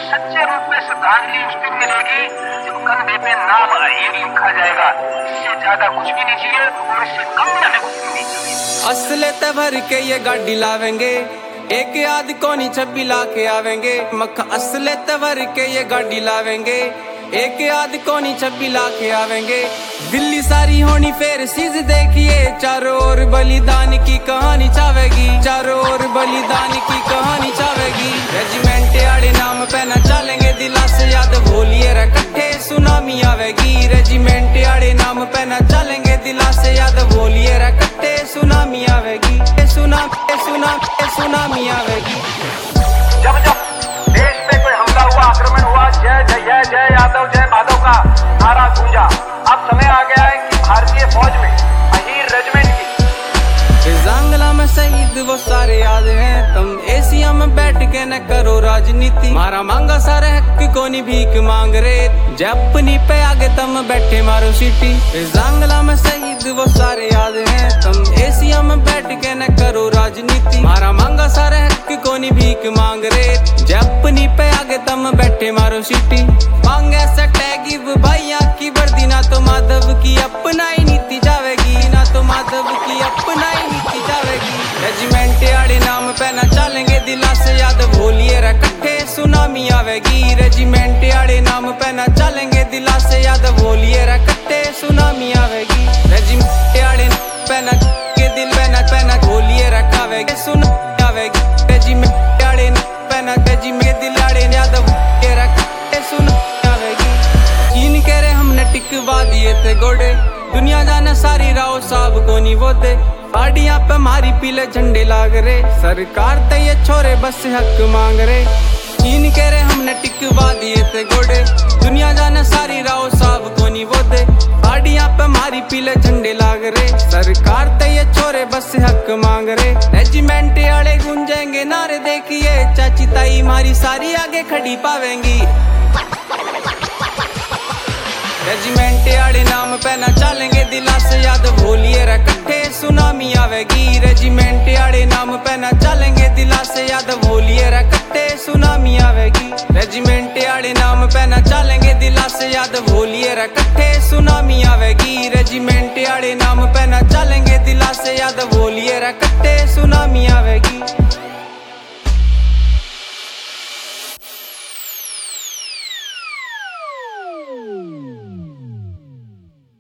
सच्चे रूप में श्रद्धांजलि उस दिन मिलेगी जब कंधे पे नाम अहीर लिखा जाएगा। इससे ज्यादा कुछ भी नहीं चाहिए और इससे कम हमें कुछ भी नहीं चाहिए। असले ते भर के ये गाड़ी लावेंगे, एक याद कोनी 26 ला के आवेंगे। मक्खा असले ते भर के ये गाड़ी लावेंगे, एक याद कोनी 26 ला के आवेंगे। दिल्ली सारी होनी फेर सीज देखिए, चारों ओर बलिदान की कहानी छावेगी, चारों ओर बलिदान की कहानी छावेगी। रेजिमेंट आड़े नाम पे न चलेंगे दिला से याद भूलिए रे कट्ठे सुनामी आवेगी। रेजिमेंट आड़े नाम पे न चलेंगे दिला से याद भूलिए रे कट्ठे सुनामी आवेगी, सुनामी आवेगी। जब जब देश पे कोई हमला हुआ, आक्रमण हुआ, जय जय जय जय यादव जय माधव का नारा गूंजा। अब समय आ गया है कि भारतीय फौज में अहीर रेजिमेंट की जांगला में शहीद वो सारे याद हैं। तुम एशिया में बैठ के न करो राजनीति, मारा मांगा सारे हक कोनी भीख मांग रे। जब अपनी पे आगे तुम बैठे मारो सीटी, जांगला में शहीद वो सारे याद हैं। तुम एशिया में बैठ के न करो राजनीति, मारा मांगा सारे हक कोनी भीख मांग रे। जब अपनी पे आगे तुम बैठे मारो सीटी, मांगे सटेगी भैया की वर्दी, ना तो माधव की अपना ही नीति जावेगी, ना तो माधव की अपना ही नीति जावेगी। रेजिमेंट आड़े नाम पे न चलेंगे दिला से याद भूलिए रे कट्ठे सुनामी आवेगी। रेजिमेंट आड़े नाम पे न चलेंगे दिला से याद भूलिए रे कट्ठे सुनामी आवेगी। रेजिमेंट आड़े पे न के दिल पे न भूलिए रखावेगी, सुनामी आवेगी। रेजिमेंट आड़े पे न रेजिमेंट दिल आड़े याद भूलिए रे कट्ठे सुनामी आवेगी। चीन कह रहे हमने टिकवा दिए थे गोडे, दुनिया जाने सारी राव साहब को नहीं वो दे। गाड़ियां पे मारी पीले झंडे लाग रे, सरकार ते ये छोरे बस हक मांग रे। चीन कह रहे हमने टिकवा दिए थे गोडे, दुनिया जाने सारी राव साहब को नहीं वो दे। गाड़ियां पे मारी पीले झंडे लाग रे, सरकार ते ये छोरे बस हक मांग रे। रेजिमेंट आड़े गूंजेंगे नारे देखिए, चाची ताई मारी सारी आगे खड़ी पावेंगी। रेजिमेंट आड़े नाम पे न चलेंगे दिला से याद भूलिए रे कट्ठे सुनामी आवेगी। रेजिमेंट आड़े नाम पे न चलेंगे दिला से याद भूलिए रे कट्ठे सुनामी आवेगी। रेजिमेंट आड़े नाम पे न चलेंगे दिला से याद भूलिए रे कट्ठे सुनामी आवेगी। रेजिमेंट आड़े नाम पे न चलेंगे दिला से याद भूलिए रे कट्ठे सुनामी